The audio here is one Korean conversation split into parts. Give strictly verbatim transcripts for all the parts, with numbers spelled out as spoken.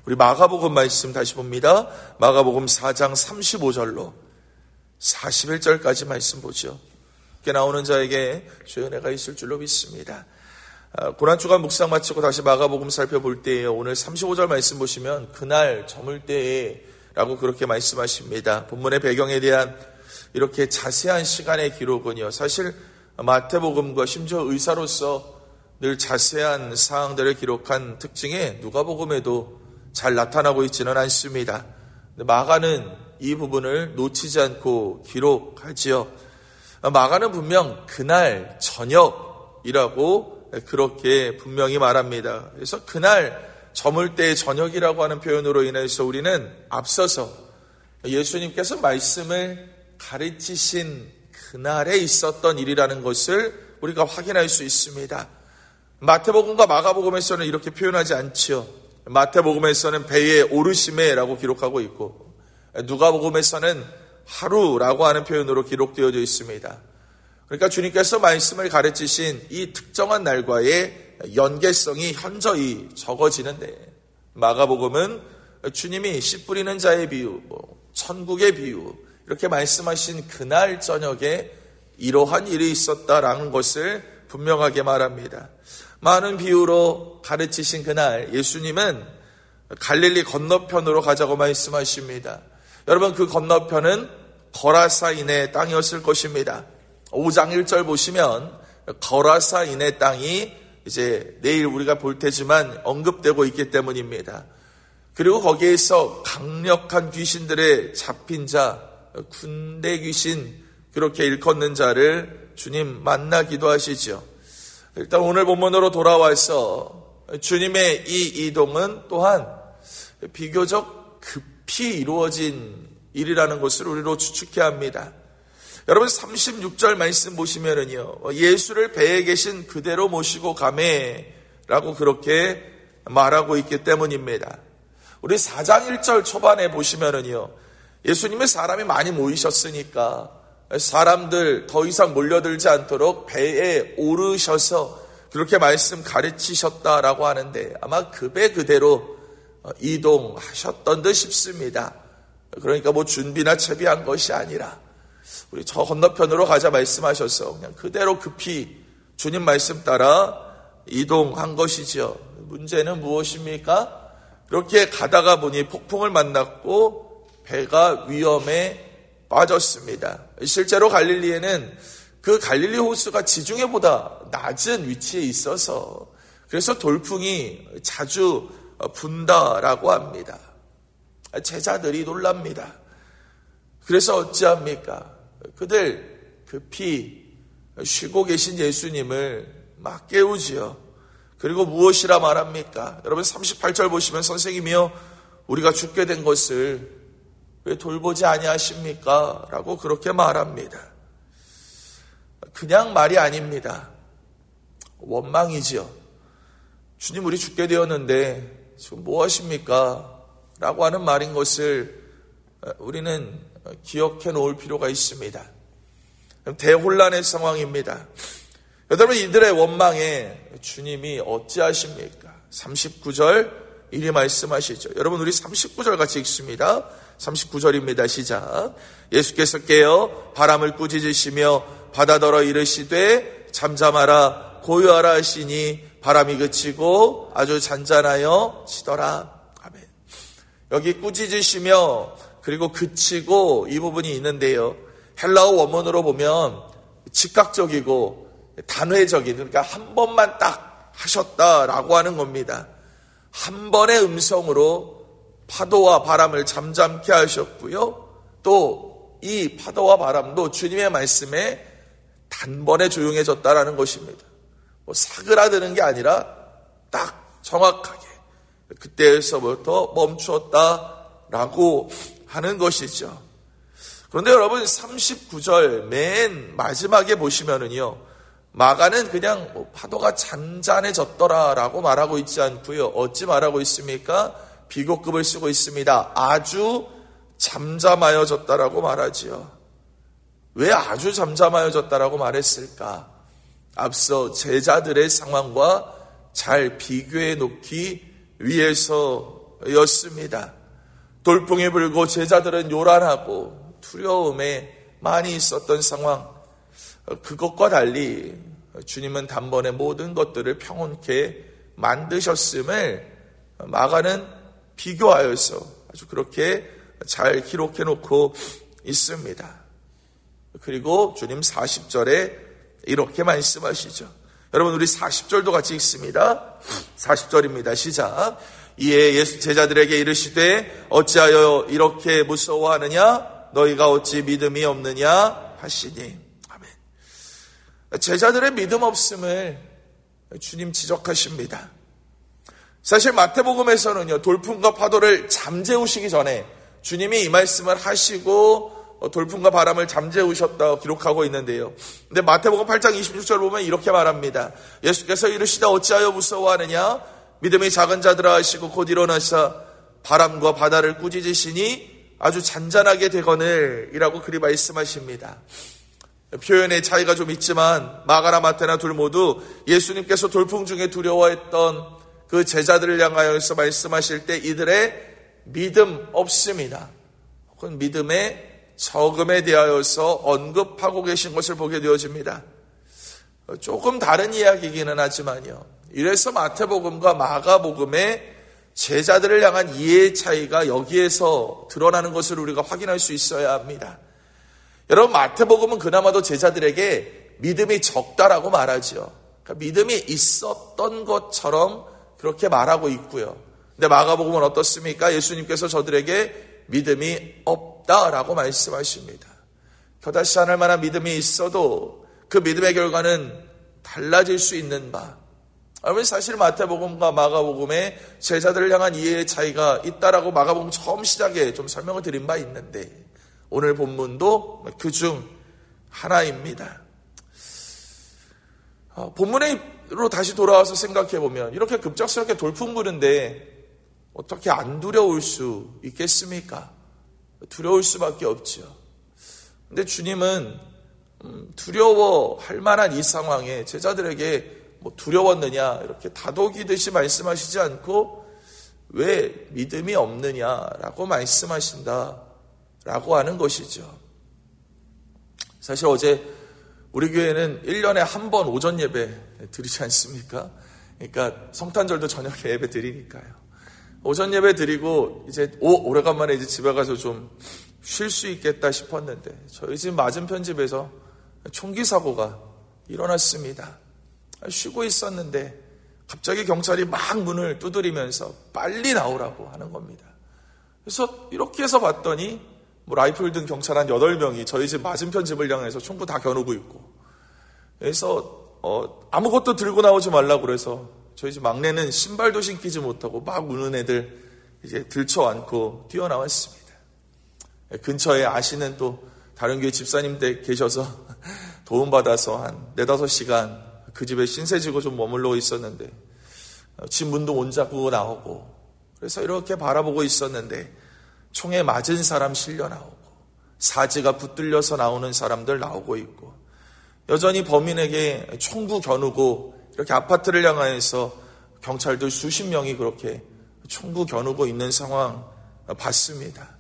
우리 마가복음 말씀 다시 봅니다. 마가복음 사 장 삼십오 절로 사십일 절까지 말씀 보죠. 이렇게 나오는 자에게 주의 은혜가 있을 줄로 믿습니다. 고난주간 묵상 마치고 다시 마가복음 살펴볼 때에 오늘 삼십오 절 말씀 보시면 그날 저물 때에 라고 그렇게 말씀하십니다. 본문의 배경에 대한 이렇게 자세한 시간의 기록은요, 사실 마태복음과 심지어 의사로서 늘 자세한 사항들을 기록한 특징에 누가복음에도 잘 나타나고 있지는 않습니다. 마가는 이 부분을 놓치지 않고 기록하지요. 마가는 분명 그날 저녁이라고 그렇게 분명히 말합니다. 그래서 그날 저물 때의 저녁이라고 하는 표현으로 인해서 우리는 앞서서 예수님께서 말씀을 가르치신 그날에 있었던 일이라는 것을 우리가 확인할 수 있습니다. 마태복음과 마가복음에서는 이렇게 표현하지 않지요. 마태복음에서는 배에 오르심에라고 기록하고 있고 누가복음에서는 하루라고 하는 표현으로 기록되어져 있습니다. 그러니까 주님께서 말씀을 가르치신 이 특정한 날과의 연계성이 현저히 적어지는데, 마가복음은 주님이 씨 뿌리는 자의 비유, 뭐 천국의 비유 이렇게 말씀하신 그날 저녁에 이러한 일이 있었다라는 것을 분명하게 말합니다. 많은 비유로 가르치신 그날 예수님은 갈릴리 건너편으로 가자고 말씀하십니다. 여러분, 그 건너편은 거라사인의 땅이었을 것입니다. 오 장 일 절 보시면 거라사인의 땅이 이제 내일 우리가 볼 테지만 언급되고 있기 때문입니다. 그리고 거기에서 강력한 귀신들의 잡힌 자, 군대 귀신 그렇게 일컫는 자를 주님 만나기도 하시죠. 일단 오늘 본문으로 돌아와서 주님의 이 이동은 또한 비교적 급히 이루어진 일이라는 것을 우리로 추측해야 합니다. 여러분, 삼십육 절 말씀 보시면은요, 예수를 배에 계신 그대로 모시고 가매라고 그렇게 말하고 있기 때문입니다. 우리 사 장 일 절 초반에 보시면은요, 예수님의 사람이 많이 모이셨으니까 사람들 더 이상 몰려들지 않도록 배에 오르셔서 그렇게 말씀 가르치셨다라고 하는데 아마 그 배 그대로 이동하셨던 듯 싶습니다. 그러니까 뭐 준비나 채비한 것이 아니라 우리 저 건너편으로 가자 말씀하셔서 그냥 그대로 급히 주님 말씀 따라 이동한 것이죠. 문제는 무엇입니까? 그렇게 가다가 보니 폭풍을 만났고 배가 위험에 빠졌습니다. 실제로 갈릴리에는 그 갈릴리 호수가 지중해보다 낮은 위치에 있어서 그래서 돌풍이 자주 분다라고 합니다. 제자들이 놀랍니다. 그래서 어찌합니까? 그들 급히 쉬고 계신 예수님을 막 깨우지요. 그리고 무엇이라 말합니까? 여러분 삼십팔 절 보시면 선생님이요, 우리가 죽게 된 것을 왜 돌보지 아니하십니까? 라고 그렇게 말합니다. 그냥 말이 아닙니다. 원망이지요. 주님, 우리 죽게 되었는데 지금 뭐 하십니까? 라고 하는 말인 것을 우리는 기억해 놓을 필요가 있습니다. 대혼란의 상황입니다. 여러분, 이들의 원망에 주님이 어찌하십니까? 삼십구 절 이리 말씀하시죠. 여러분, 우리 삼십구 절 같이 읽습니다. 삼십구 절입니다. 시작. 예수께서 깨어 바람을 꾸짖으시며 바다더러 이르시되 잠잠하라 고요하라 하시니 바람이 그치고 아주 잔잔하여 치더라. 아멘. 여기 꾸짖으시며 그리고 그치고 이 부분이 있는데요, 헬라어 원문으로 보면 즉각적이고 단회적인, 그러니까 한 번만 딱 하셨다라고 하는 겁니다. 한 번의 음성으로 파도와 바람을 잠잠케 하셨고요, 또 이 파도와 바람도 주님의 말씀에 단번에 조용해졌다라는 것입니다. 뭐 사그라드는 게 아니라 딱 정확하게 그때에서부터 멈추었다라고 하는 것이죠. 그런데 여러분, 삼십구 절 맨 마지막에 보시면은요, 마가는 그냥 뭐 파도가 잔잔해졌더라라고 말하고 있지 않고요, 어찌 말하고 있습니까? 비교급을 쓰고 있습니다. 아주 잠잠하여졌다라고 말하지요. 왜 아주 잠잠하여졌다라고 말했을까? 앞서 제자들의 상황과 잘 비교해 놓기 위해서 정도였습니다. 돌풍이 불고 제자들은 요란하고 두려움에 많이 있었던 상황, 그것과 달리 주님은 단번에 모든 것들을 평온케 만드셨음을 마가는 비교하여서 아주 그렇게 잘 기록해 놓고 있습니다. 그리고 주님 사십 절에 이렇게 말씀하시죠. 여러분, 우리 사십 절도 같이 읽습니다. 사십 절입니다. 시작. 이에 예수 제자들에게 이르시되 어찌하여 이렇게 무서워하느냐? 너희가 어찌 믿음이 없느냐? 하시니. 아멘. 제자들의 믿음 없음을 주님 지적하십니다. 사실 마태복음에서는요, 돌풍과 파도를 잠재우시기 전에 주님이 이 말씀을 하시고 돌풍과 바람을 잠재우셨다고 기록하고 있는데요. 근데 마태복음 팔 장 이십육 절 보면 이렇게 말합니다. 예수께서 이르시되 어찌하여 무서워하느냐? 믿음이 작은 자들아 하시고 곧 일어나사 바람과 바다를 꾸짖으시니 아주 잔잔하게 되거늘 이라고 그리 말씀하십니다. 표현의 차이가 좀 있지만 마가나 마태나 둘 모두 예수님께서 돌풍 중에 두려워했던 그 제자들을 향하여서 말씀하실 때 이들의 믿음 없습니다. 혹은 믿음의 적음에 대하여서 언급하고 계신 것을 보게 되어집니다. 조금 다른 이야기이기는 하지만요. 이래서 마태복음과 마가복음의 제자들을 향한 이해의 차이가 여기에서 드러나는 것을 우리가 확인할 수 있어야 합니다. 여러분, 마태복음은 그나마도 제자들에게 믿음이 적다라고 말하죠. 그러니까 믿음이 있었던 것처럼 그렇게 말하고 있고요. 근데 마가복음은 어떻습니까? 예수님께서 저들에게 믿음이 없다라고 말씀하십니다. 겨다시 않을 만한 믿음이 있어도 그 믿음의 결과는 달라질 수 있는 바. 여러분, 사실 마태복음과 마가복음의 제자들을 향한 이해의 차이가 있다라고 마가복음 처음 시작에 좀 설명을 드린 바 있는데 오늘 본문도 그중 하나입니다. 본문으로 다시 돌아와서 생각해 보면 이렇게 급작스럽게 돌풍 부는데 어떻게 안 두려울 수 있겠습니까? 두려울 수밖에 없죠. 근데 주님은 두려워할 만한 이 상황에 제자들에게 뭐 두려웠느냐 이렇게 다독이듯이 말씀하시지 않고 왜 믿음이 없느냐라고 말씀하신다라고 하는 것이죠. 사실 어제 우리 교회는 일 년에 한 번 오전 예배 드리지 않습니까? 그러니까 성탄절도 저녁에 예배 드리니까요. 오전 예배 드리고 이제 오 오래간만에 이제 집에 가서 좀 쉴 수 있겠다 싶었는데 저희 집 맞은편 집에서 총기 사고가 일어났습니다. 쉬고 있었는데 갑자기 경찰이 막 문을 두드리면서 빨리 나오라고 하는 겁니다. 그래서 이렇게 해서 봤더니 뭐 라이플 든 경찰 한 여덟 명이 저희 집 맞은편 집을 향해서 총구 다 겨누고 있고, 그래서 어, 아무것도 들고 나오지 말라고 그래서 저희 집 막내는 신발도 신기지 못하고 막 우는 애들 이제 들쳐안고 뛰어나왔습니다. 근처에 아시는 또 다른 교회 집사님들 계셔서 도움받아서 한 네다섯 시간 그 집에 신세지고 좀 머물러 있었는데 집 문도 못 잡고 나오고, 그래서 이렇게 바라보고 있었는데 총에 맞은 사람 실려 나오고 사지가 붙들려서 나오는 사람들 나오고 있고, 여전히 범인에게 총구 겨누고 이렇게 아파트를 향하여서 경찰들 수십 명이 그렇게 총구 겨누고 있는 상황 봤습니다.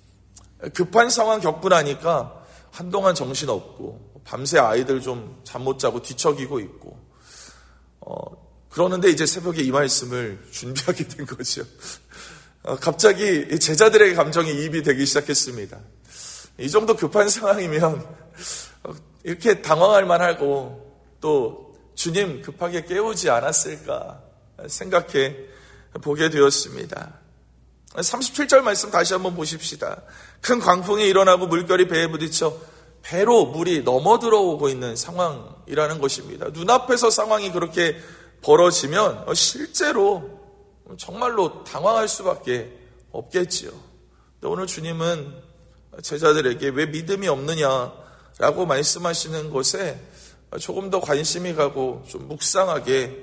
급한 상황 겪고 나니까 한동안 정신없고 밤새 아이들 좀 잠 못 자고 뒤척이고 있고, 어, 그러는데 이제 새벽에 이 말씀을 준비하게 된 거죠. 어, 갑자기 제자들의 감정이 이입이 되기 시작했습니다. 이 정도 급한 상황이면 어, 이렇게 당황할 만하고 또 주님 급하게 깨우지 않았을까 생각해 보게 되었습니다. 삼십칠 절 말씀 다시 한번 보십시다. 큰 광풍이 일어나고 물결이 배에 부딪혀 배로 물이 넘어 들어오고 있는 상황이라는 것입니다. 눈앞에서 상황이 그렇게 벌어지면 실제로 정말로 당황할 수밖에 없겠지요. 오늘 주님은 제자들에게 왜 믿음이 없느냐라고 말씀하시는 것에 조금 더 관심이 가고 좀 묵상하게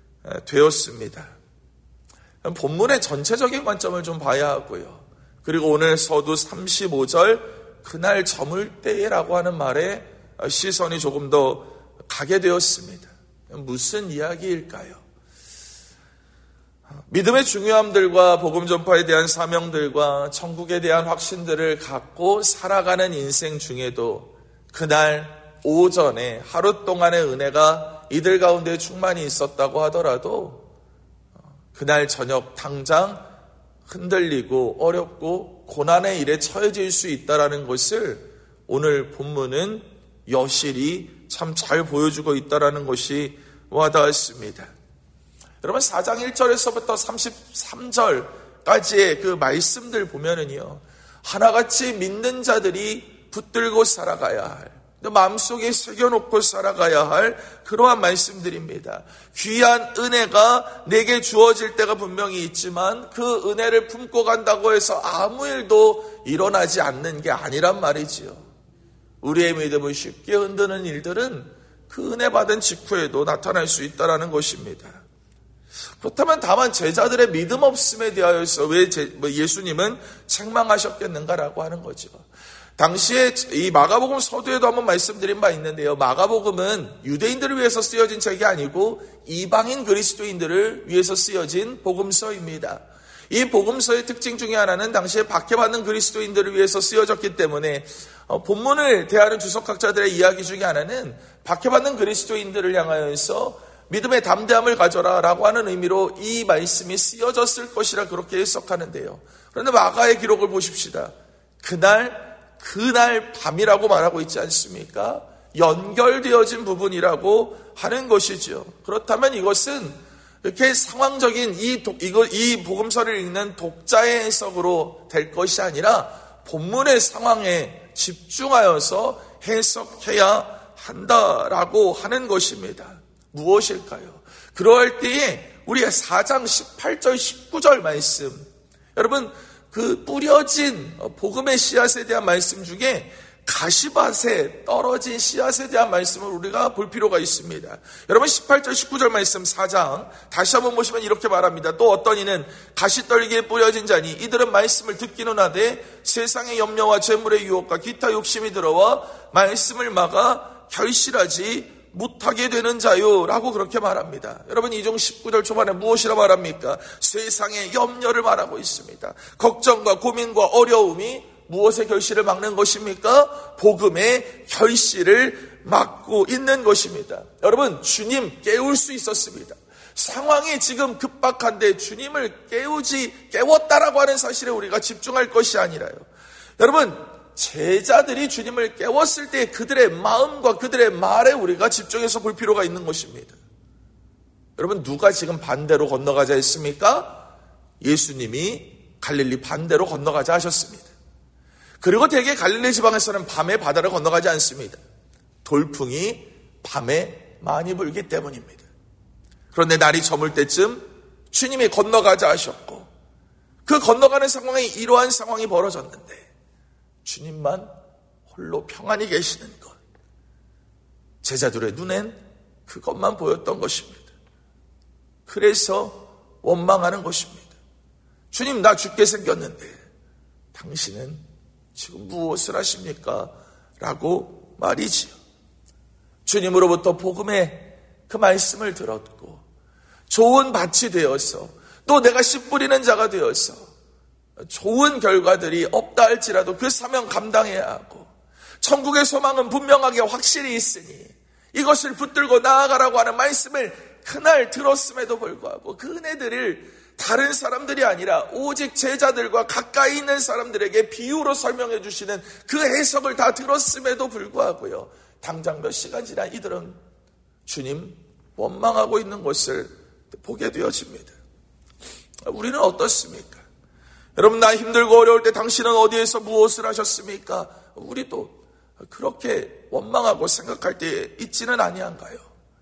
되었습니다. 본문의 전체적인 관점을 좀 봐야 하고요. 그리고 오늘 서두 삼십오 절 그날 저물 때라고 하는 말에 시선이 조금 더 가게 되었습니다. 무슨 이야기일까요? 믿음의 중요함들과 복음 전파에 대한 사명들과 천국에 대한 확신들을 갖고 살아가는 인생 중에도 그날 오전에 하루 동안의 은혜가 이들 가운데 충만히 있었다고 하더라도 그날 저녁 당장 흔들리고 어렵고 고난의 일에 처해질 수 있다는 것을 오늘 본문은 여실히 참 잘 보여주고 있다는 것이 와닿았습니다. 여러분 사 장 일 절에서부터 삼십삼 절까지의 그 말씀들 보면은요, 하나같이 믿는 자들이 붙들고 살아가야 할, 마음속에 새겨놓고 살아가야 할 그러한 말씀들입니다. 귀한 은혜가 내게 주어질 때가 분명히 있지만 그 은혜를 품고 간다고 해서 아무 일도 일어나지 않는 게 아니란 말이지요. 우리의 믿음을 쉽게 흔드는 일들은 그 은혜 받은 직후에도 나타날 수 있다는 것입니다. 그렇다면 다만 제자들의 믿음 없음에 대하여서 왜 예수님은 책망하셨겠는가라고 하는 거죠. 당시에 이 마가복음 서두에도 한번 말씀드린 바 있는데요. 마가복음은 유대인들을 위해서 쓰여진 책이 아니고 이방인 그리스도인들을 위해서 쓰여진 복음서입니다. 이 복음서의 특징 중에 하나는 당시에 박해받는 그리스도인들을 위해서 쓰여졌기 때문에 본문을 대하는 주석학자들의 이야기 중에 하나는 박해받는 그리스도인들을 향하여서 믿음의 담대함을 가져라 라고 하는 의미로 이 말씀이 쓰여졌을 것이라 그렇게 해석하는데요. 그런데 마가의 기록을 보십시다. 그날 그날 밤이라고 말하고 있지 않습니까? 연결되어진 부분이라고 하는 것이죠. 그렇다면 이것은 이렇게 상황적인 이, 독, 이거, 이 복음서를 읽는 독자의 해석으로 될 것이 아니라 본문의 상황에 집중하여서 해석해야 한다라고 하는 것입니다. 무엇일까요? 그러할 때에 우리가 사 장 십팔 절 십구 절 말씀, 여러분 그 뿌려진 복음의 씨앗에 대한 말씀 중에 가시밭에 떨어진 씨앗에 대한 말씀을 우리가 볼 필요가 있습니다. 여러분 십팔 절 십구 절 말씀 사 장 다시 한번 보시면 이렇게 말합니다. 또 어떤 이는 가시떨기에 뿌려진 자니 이들은 말씀을 듣기는 하되 세상의 염려와 재물의 유혹과 기타 욕심이 들어와 말씀을 막아 결실하지 못하게 되는 자요라고 그렇게 말합니다. 여러분 이 중 십구 절 초반에 무엇이라 말합니까? 세상의 염려를 말하고 있습니다. 걱정과 고민과 어려움이 무엇의 결실을 막는 것입니까? 복음의 결실을 막고 있는 것입니다. 여러분 주님 깨울 수 있었습니다. 상황이 지금 급박한데 주님을 깨우지 깨웠다라고 하는 사실에 우리가 집중할 것이 아니라요. 여러분 제자들이 주님을 깨웠을 때 그들의 마음과 그들의 말에 우리가 집중해서 볼 필요가 있는 것입니다. 여러분 누가 지금 반대로 건너가자 했습니까? 예수님이 갈릴리 반대로 건너가자 하셨습니다. 그리고 대개 갈릴리 지방에서는 밤에 바다를 건너가지 않습니다. 돌풍이 밤에 많이 불기 때문입니다. 그런데 날이 저물 때쯤 주님이 건너가자 하셨고 그 건너가는 상황에 이러한 상황이 벌어졌는데 주님만 홀로 평안히 계시는 것, 제자들의 눈엔 그것만 보였던 것입니다. 그래서 원망하는 것입니다. 주님 나 죽게 생겼는데 당신은 지금 무엇을 하십니까? 라고 말이지요. 주님으로부터 복음의 그 말씀을 들었고 좋은 밭이 되어서 또 내가 씨 뿌리는 자가 되어서 좋은 결과들이 없다 할지라도 그 사명 감당해야 하고 천국의 소망은 분명하게 확실히 있으니 이것을 붙들고 나아가라고 하는 말씀을 그날 들었음에도 불구하고 그 은혜들을 다른 사람들이 아니라 오직 제자들과 가까이 있는 사람들에게 비유로 설명해 주시는 그 해석을 다 들었음에도 불구하고요, 당장 몇 시간 지나 이들은 주님 원망하고 있는 것을 보게 되어집니다. 우리는 어떻습니까? 여러분 나 힘들고 어려울 때 당신은 어디에서 무엇을 하셨습니까? 우리도 그렇게 원망하고 생각할 때 있지는 아니한가요?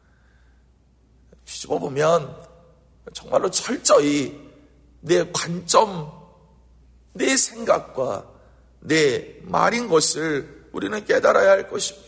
뒤집어 보면 정말로 철저히 내 관점, 내 생각과 내 말인 것을 우리는 깨달아야 할 것입니다.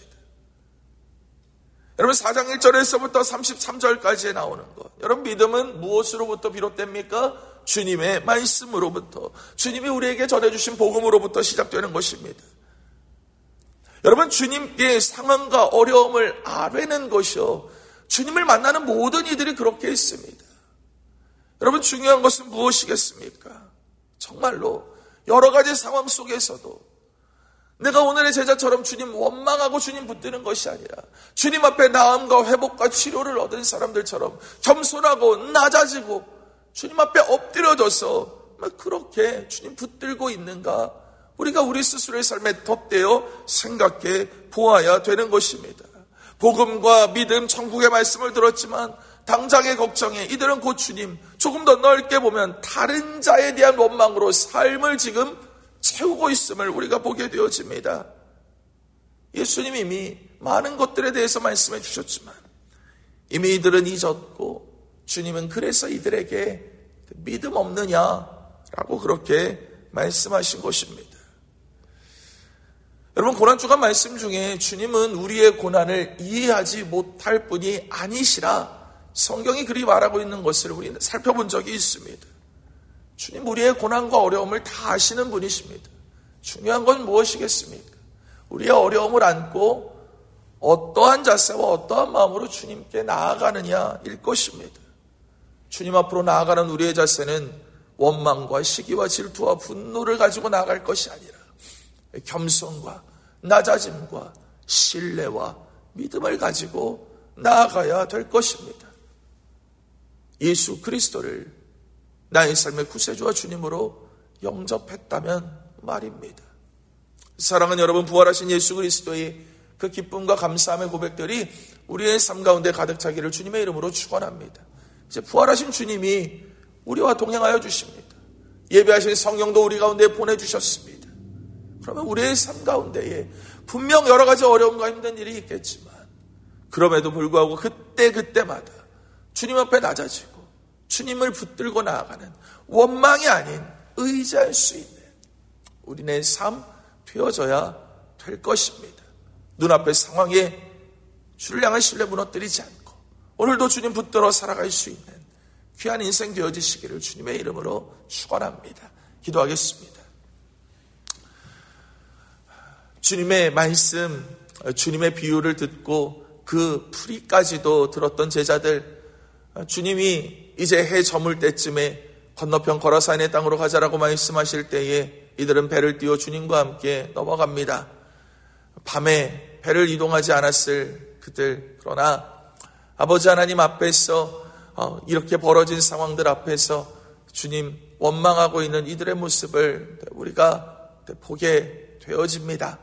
여러분 사 장 일 절에서부터 삼십삼 절까지 나오는 것, 여러분 믿음은 무엇으로부터 비롯됩니까? 주님의 말씀으로부터, 주님이 우리에게 전해주신 복음으로부터 시작되는 것입니다. 여러분 주님의 상황과 어려움을 아뢰는 것이요, 주님을 만나는 모든 이들이 그렇게 했습니다. 여러분, 중요한 것은 무엇이겠습니까? 정말로 여러 가지 상황 속에서도 내가 오늘의 제자처럼 주님 원망하고 주님 붙드는 것이 아니라 주님 앞에 나음과 회복과 치료를 얻은 사람들처럼 겸손하고 낮아지고 주님 앞에 엎드려져서 그렇게 주님 붙들고 있는가, 우리가 우리 스스로의 삶에 덧대어 생각해 보아야 되는 것입니다. 복음과 믿음, 천국의 말씀을 들었지만 당장의 걱정에 이들은 곧 주님, 조금 더 넓게 보면 다른 자에 대한 원망으로 삶을 지금 채우고 있음을 우리가 보게 되어집니다. 예수님 이미 많은 것들에 대해서 말씀해 주셨지만 이미 이들은 잊었고, 주님은 그래서 이들에게 믿음 없느냐라고 그렇게 말씀하신 것입니다. 여러분, 고난주간 말씀 중에 주님은 우리의 고난을 이해하지 못할 분이 아니시라 성경이 그리 말하고 있는 것을 우리는 살펴본 적이 있습니다. 주님 우리의 고난과 어려움을 다 아시는 분이십니다. 중요한 건 무엇이겠습니까? 우리의 어려움을 안고 어떠한 자세와 어떠한 마음으로 주님께 나아가느냐일 것입니다. 주님 앞으로 나아가는 우리의 자세는 원망과 시기와 질투와 분노를 가지고 나아갈 것이 아니라 겸손과 낮아짐과 신뢰와 믿음을 가지고 나아가야 될 것입니다. 예수 그리스도를 나의 삶의 구세주와 주님으로 영접했다면 말입니다. 사랑하는 여러분, 부활하신 예수 그리스도의 그 기쁨과 감사함의 고백들이 우리의 삶 가운데 가득 차기를 주님의 이름으로 축원합니다. 이제 부활하신 주님이 우리와 동행하여 주십니다. 예배하신 성령도 우리 가운데 보내주셨습니다. 그러면 우리의 삶 가운데에 분명 여러 가지 어려움과 힘든 일이 있겠지만 그럼에도 불구하고 그때 그때마다 주님 앞에 낮아지고 주님을 붙들고 나아가는 원망이 아닌 의지할 수 있는 우리네 삶 되어져야 될 것입니다. 눈앞의 상황에 주를 향한 신뢰 무너뜨리지 않고 오늘도 주님 붙들어 살아갈 수 있는 귀한 인생 되어지시기를 주님의 이름으로 축원합니다. 기도하겠습니다. 주님의 말씀, 주님의 비유를 듣고 그 풀이까지도 들었던 제자들, 주님이 이제 해 저물 때쯤에 건너편 거라사인의 땅으로 가자라고 말씀하실 때에 이들은 배를 띄워 주님과 함께 넘어갑니다. 밤에 배를 이동하지 않았을 그들, 그러나 아버지 하나님 앞에서 이렇게 벌어진 상황들 앞에서 주님 원망하고 있는 이들의 모습을 우리가 보게 되어집니다.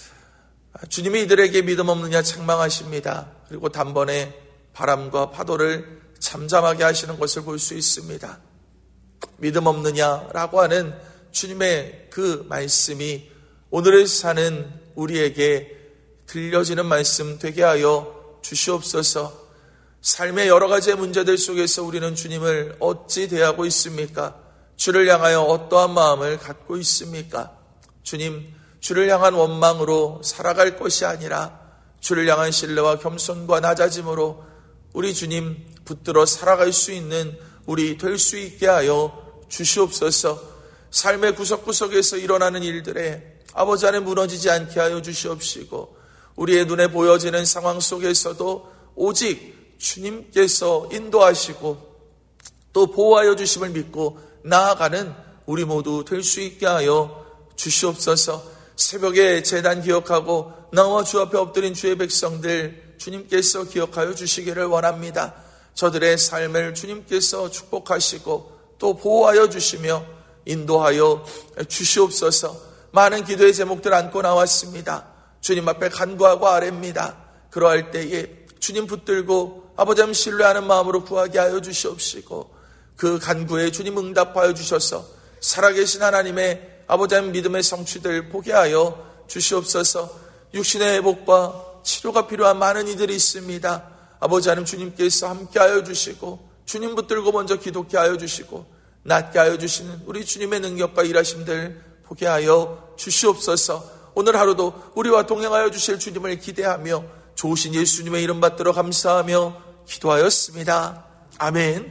주님이 이들에게 믿음 없느냐 책망하십니다. 그리고 단번에 바람과 파도를 잠잠하게 하시는 것을 볼 수 있습니다. 믿음 없느냐라고 하는 주님의 그 말씀이 오늘을 사는 우리에게 들려지는 말씀 되게 하여 주시옵소서. 삶의 여러 가지의 문제들 속에서 우리는 주님을 어찌 대하고 있습니까? 주를 향하여 어떠한 마음을 갖고 있습니까? 주님, 주를 향한 원망으로 살아갈 것이 아니라 주를 향한 신뢰와 겸손과 낮아짐으로 우리 주님 붙들어 살아갈 수 있는 우리 될 수 있게 하여 주시옵소서. 삶의 구석구석에서 일어나는 일들에 아버지 안에 무너지지 않게 하여 주시옵시고, 우리의 눈에 보여지는 상황 속에서도 오직 주님께서 인도하시고 또 보호하여 주심을 믿고 나아가는 우리 모두 될 수 있게 하여 주시옵소서. 새벽에 제단 기억하고 나와 주 앞에 엎드린 주의 백성들 주님께서 기억하여 주시기를 원합니다. 저들의 삶을 주님께서 축복하시고 또 보호하여 주시며 인도하여 주시옵소서. 많은 기도의 제목들 안고 나왔습니다. 주님 앞에 간구하고 아뢰입니다. 그러할 때에 주님 붙들고 아버지 하나님 신뢰하는 마음으로 구하게 하여 주시옵시고, 그 간구에 주님 응답하여 주셔서 살아계신 하나님의 아버지 하나님 믿음의 성취들 보게 하여 주시옵소서. 육신의 회복과 치료가 필요한 많은 이들이 있습니다. 아버지 하나님 주님께서 함께 하여 주시고 주님 붙들고 먼저 기도케 하여 주시고 낫게 하여 주시는 우리 주님의 능력과 일하심들 보게 하여 주시옵소서. 오늘 하루도 우리와 동행하여 주실 주님을 기대하며 좋으신 예수님의 이름 받들어 감사하며 기도하였습니다. 아멘.